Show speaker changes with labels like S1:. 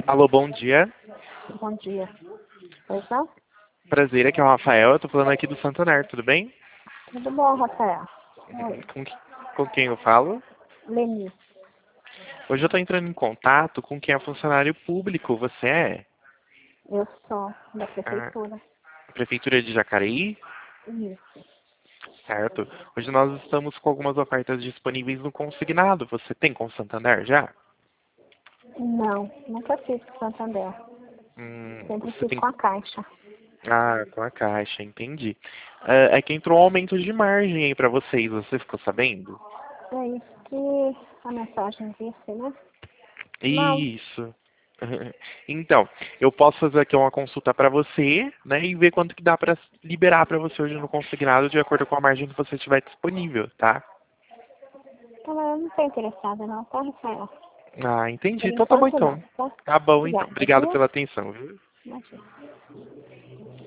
S1: Alô, bom dia.
S2: Bom dia. Pois não?
S1: Prazer, aqui é o Rafael. Eu tô falando aqui do Santander, tudo bem?
S2: Tudo bom, Rafael? Oi,
S1: Com, com quem eu falo?
S2: Leni.
S1: Hoje eu tô entrando em contato com quem é funcionário público. Você é?
S2: Eu sou da
S1: A
S2: prefeitura.
S1: Prefeitura de Jacareí?
S2: Isso.
S1: Certo. Hoje nós estamos com algumas ofertas disponíveis no consignado. Você tem com o Santander já?
S2: Não, nunca fiz com Santander. Sempre
S1: Você
S2: fiz
S1: tem.
S2: com a Caixa.
S1: Ah, com a Caixa, entendi. É que entrou um aumento de margem aí pra vocês. Você ficou sabendo?
S2: É isso que a mensagem disse, né? Não,
S1: Isso. Então, eu posso fazer aqui uma consulta para você, né, e ver quanto que dá para liberar para você hoje no consignado de acordo com a margem que você tiver disponível, tá?
S2: eu não estou interessada não, tá, Rafael?
S1: Ah, entendi.
S2: Por
S1: Então tá bom
S2: enquanto não,
S1: então.
S2: tá?
S1: Tá bom então.
S2: Obrigada,
S1: Obrigado
S2: viu?
S1: pela atenção, viu?
S2: Imagina.